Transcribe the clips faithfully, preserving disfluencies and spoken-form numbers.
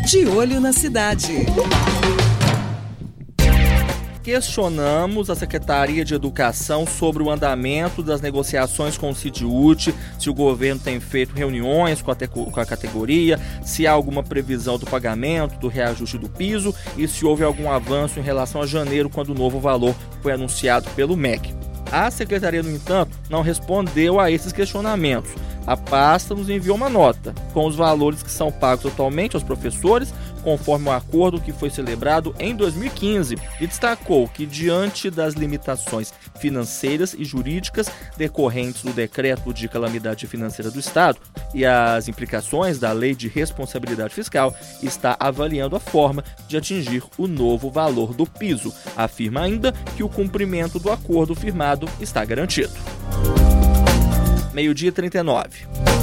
De Olho na Cidade. Questionamos a Secretaria de Educação sobre o andamento das negociações com o SIDUT, se o governo tem feito reuniões com a, te- com a categoria, se há alguma previsão do pagamento, do reajuste do piso e se houve algum avanço em relação a janeiro, quando o novo valor foi anunciado pelo M E C. A Secretaria, no entanto, não respondeu a esses questionamentos. A pasta nos enviou uma nota com os valores que são pagos atualmente aos professores, conforme o acordo que foi celebrado em dois mil e quinze, e destacou que, diante das limitações financeiras e jurídicas decorrentes do decreto de calamidade financeira do Estado e as implicações da Lei de Responsabilidade Fiscal, está avaliando a forma de atingir o novo valor do piso. Afirma ainda que o cumprimento do acordo firmado está garantido. Meio-dia e trinta e nove.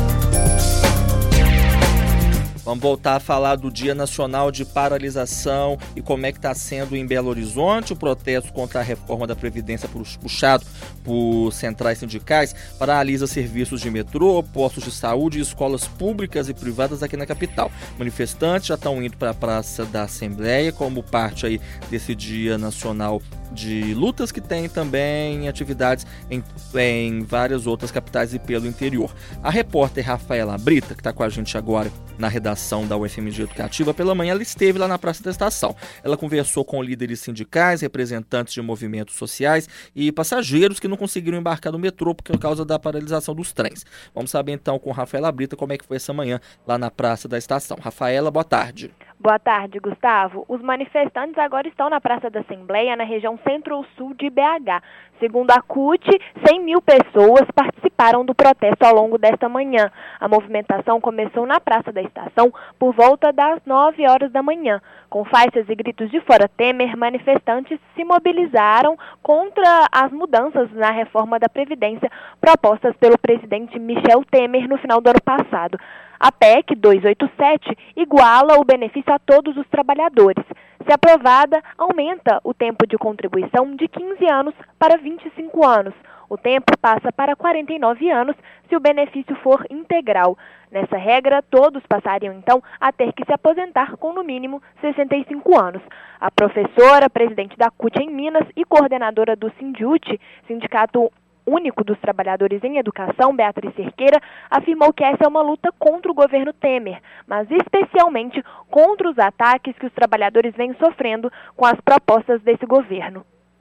Vamos voltar a falar do Dia Nacional de Paralisação e como é que está sendo em Belo Horizonte o protesto contra a reforma da Previdência puxado por centrais sindicais. Paralisa serviços de metrô, postos de saúde e escolas públicas e privadas aqui na capital. Manifestantes já estão indo para a Praça da Assembleia como parte aí desse Dia Nacional de lutas, que tem também atividades em, em várias outras capitais e pelo interior. A repórter Rafaela Brita, que está com a gente agora na redação da U F M G Educativa, pela manhã ela esteve lá na Praça da Estação. Ela conversou com líderes sindicais, representantes de movimentos sociais e passageiros que não conseguiram embarcar no metrô por causa da paralisação dos trens. Vamos saber então com Rafaela Brita como é que foi essa manhã lá na Praça da Estação. Rafaela, boa tarde. Boa tarde, Gustavo. Os manifestantes agora estão na Praça da Assembleia, na região centro-sul de B H. Segundo a C U T, cem mil pessoas participaram do protesto ao longo desta manhã. A movimentação começou na Praça da Estação por volta das nove horas da manhã. Com faixas e gritos de Fora Temer, manifestantes se mobilizaram contra as mudanças na reforma da Previdência propostas pelo presidente Michel Temer no final do ano passado. A P E C duzentos e oitenta e sete iguala o benefício a todos os trabalhadores. Se aprovada, aumenta o tempo de contribuição de quinze anos para vinte e cinco anos. O tempo passa para quarenta e nove anos se o benefício for integral. Nessa regra, todos passariam então a ter que se aposentar com no mínimo sessenta e cinco anos. A professora, presidente da C U T em Minas e coordenadora do SINDUT, Sindicato Único dos Trabalhadores em Educação, Beatriz Cerqueira, afirmou que essa é uma luta contra o governo Temer, mas especialmente contra os ataques que os trabalhadores vêm sofrendo com as propostas desse governo.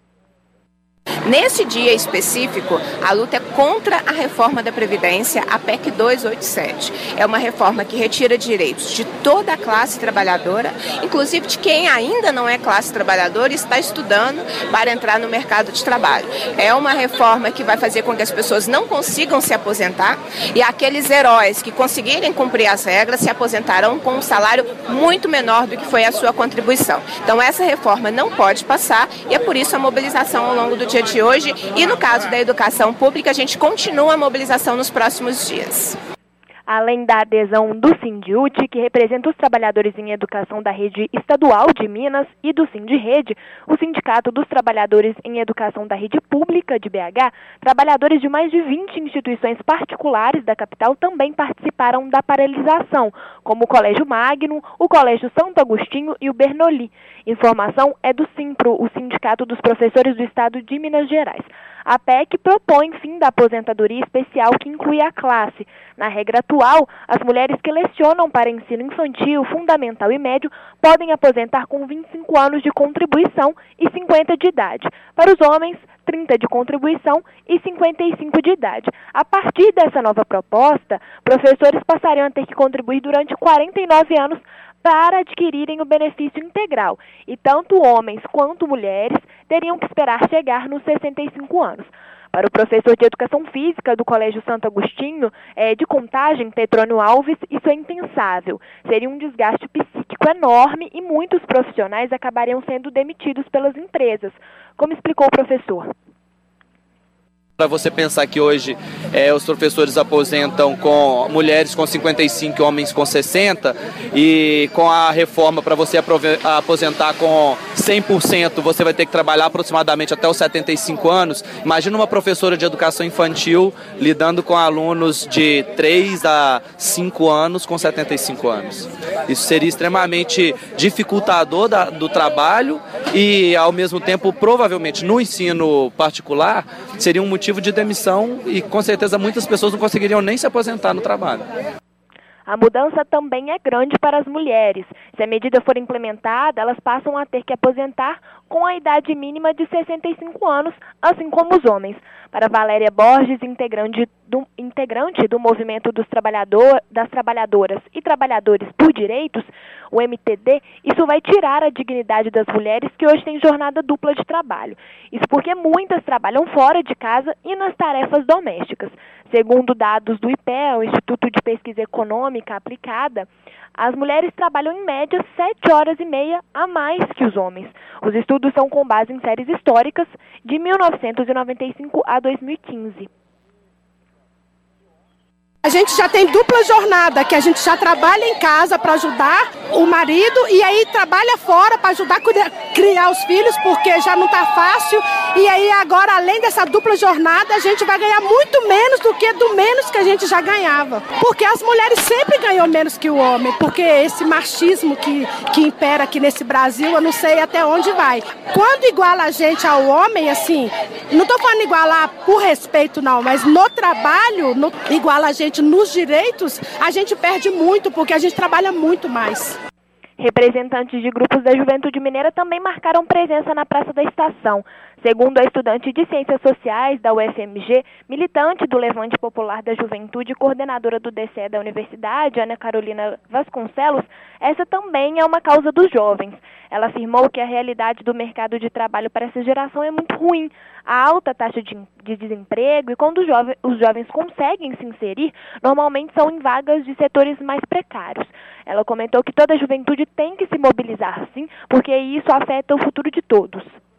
Nesse dia específico, a luta é contra a reforma da Previdência, a P E C duzentos e oitenta e sete. É uma reforma que retira direitos de toda a classe trabalhadora, inclusive de quem ainda não é classe trabalhadora e está estudando para entrar no mercado de trabalho. É uma reforma que vai fazer com que as pessoas não consigam se aposentar e aqueles heróis que conseguirem cumprir as regras se aposentarão com um salário muito menor do que foi a sua contribuição. Então essa reforma não pode passar e é por isso a mobilização ao longo do dia de hoje, e no caso da educação pública, a gente continua a mobilização nos próximos dias. Além da adesão do SINDUT, que representa os trabalhadores em educação da rede estadual de Minas, e do Sindirrede, o Sindicato dos Trabalhadores em Educação da Rede Pública de B H, trabalhadores de mais de vinte instituições particulares da capital também participaram da paralisação, como o Colégio Magno, o Colégio Santo Agostinho e o Bernoulli. Informação é do SINPRO, o Sindicato dos Professores do Estado de Minas Gerais. A P E C propõe fim da aposentadoria especial que inclui a classe. Na regra atual, as mulheres que lecionam para ensino infantil, fundamental e médio podem aposentar com vinte e cinco anos de contribuição e cinquenta de idade. Para os homens, trinta de contribuição e cinquenta e cinco de idade. A partir dessa nova proposta, professores passariam a ter que contribuir durante quarenta e nove anos para adquirirem o benefício integral, e tanto homens quanto mulheres teriam que esperar chegar nos sessenta e cinco anos. Para o professor de Educação Física do Colégio Santo Agostinho, é, de Contagem, Petrônio Alves, isso é impensável. Seria um desgaste psíquico enorme e muitos profissionais acabariam sendo demitidos pelas empresas, como explicou o professor. Para você pensar que hoje é, os professores aposentam com mulheres com cinquenta e cinco e homens com sessenta, e com a reforma para você aposentar com cem por cento você vai ter que trabalhar aproximadamente até os setenta e cinco anos. Imagina uma professora de educação infantil lidando com alunos de três a cinco anos com setenta e cinco anos. Isso seria extremamente dificultador da, do trabalho e, ao mesmo tempo, provavelmente no ensino particular, seria um motivo de demissão e, com certeza, muitas pessoas não conseguiriam nem se aposentar no trabalho. A mudança também é grande para as mulheres. Se a medida for implementada, elas passam a ter que aposentar com a idade mínima de sessenta e cinco anos, assim como os homens. Para Valéria Borges, integrante do, integrante do Movimento dos Trabalhador, das Trabalhadoras e Trabalhadores por Direitos, o M T D, isso vai tirar a dignidade das mulheres que hoje têm jornada dupla de trabalho. Isso porque muitas trabalham fora de casa e nas tarefas domésticas. Segundo dados do I P E, o Instituto de Pesquisa Econômica Aplicada, as mulheres trabalham em média sete horas e meia a mais que os homens. Os estudos são com base em séries históricas de mil novecentos e noventa e cinco a dois mil e quinze. A gente já tem dupla jornada, que a gente já trabalha em casa para ajudar o marido e aí trabalha fora para ajudar a criar os filhos, porque já não está fácil. E aí agora, além dessa dupla jornada, a gente vai ganhar muito menos do que do menos que a gente já ganhava. Porque as mulheres sempre ganham menos que o homem, porque esse machismo que, que impera aqui nesse Brasil, eu não sei até onde vai. Quando iguala a gente ao homem, assim, não estou falando igualar por respeito não, mas no trabalho, no, iguala a gente nos direitos, a gente perde muito, porque a gente trabalha muito mais. Representantes de grupos da Juventude Mineira também marcaram presença na Praça da Estação. Segundo a estudante de Ciências Sociais da U F M G, militante do Levante Popular da Juventude e coordenadora do D C E da Universidade, Ana Carolina Vasconcelos, essa também é uma causa dos jovens. Ela afirmou que a realidade do mercado de trabalho para essa geração é muito ruim. A alta taxa de, de desemprego e quando os jovens, os jovens conseguem se inserir, normalmente são em vagas de setores mais precários. Ela comentou que toda a juventude tem que se mobilizar, sim, porque isso afeta o futuro de todos.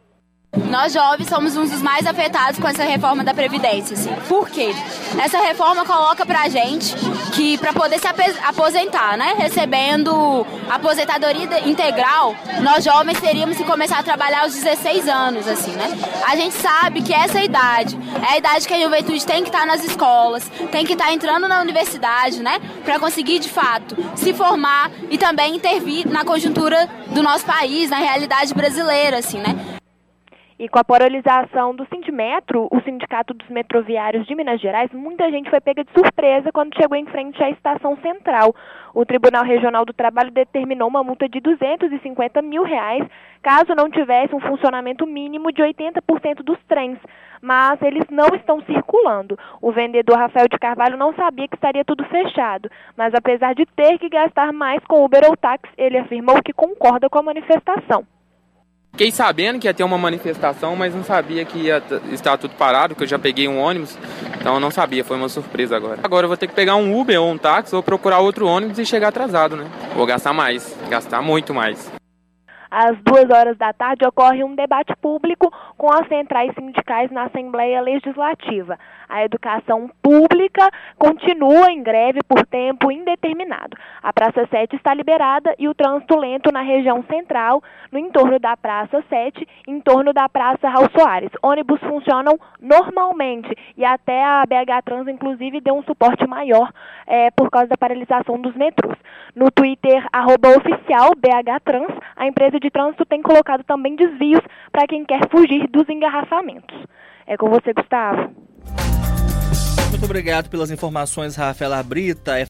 Nós jovens somos um dos mais afetados com essa reforma da Previdência, assim. Por quê? Essa reforma coloca pra gente que para poder se aposentar, né, recebendo aposentadoria integral, nós jovens teríamos que começar a trabalhar aos dezesseis anos, assim, né? A gente sabe que essa idade é a idade que a juventude tem que estar nas escolas, tem que estar entrando na universidade, né, para conseguir de fato se formar e também intervir na conjuntura do nosso país, na realidade brasileira, assim, né? E com a paralisação do Sindimetro, o Sindicato dos Metroviários de Minas Gerais, muita gente foi pega de surpresa quando chegou em frente à Estação Central. O Tribunal Regional do Trabalho determinou uma multa de duzentos e cinquenta mil reais, caso não tivesse um funcionamento mínimo de oitenta por cento dos trens. Mas eles não estão circulando. O vendedor Rafael de Carvalho não sabia que estaria tudo fechado, mas apesar de ter que gastar mais com Uber ou táxi, ele afirmou que concorda com a manifestação. Fiquei sabendo que ia ter uma manifestação, mas não sabia que ia estar tudo parado, porque eu já peguei um ônibus, então eu não sabia, foi uma surpresa agora. Agora eu vou ter que pegar um Uber ou um táxi ou procurar outro ônibus e chegar atrasado, né? Vou gastar mais, gastar muito mais. Às duas horas da tarde ocorre um debate público com as centrais sindicais na Assembleia Legislativa. A educação pública continua em greve por tempo indeterminado. A Praça sete está liberada e o trânsito lento na região central, no entorno da Praça sete, em torno da Praça Raul Soares. Ônibus funcionam normalmente e até a B H Trans, inclusive, deu um suporte maior é, por causa da paralisação dos metrôs. No Twitter, arroba oficial B H Trans, a empresa de trânsito tem colocado também desvios para quem quer fugir dos engarrafamentos. É com você, Gustavo. Muito obrigado pelas informações, Rafaela Brita.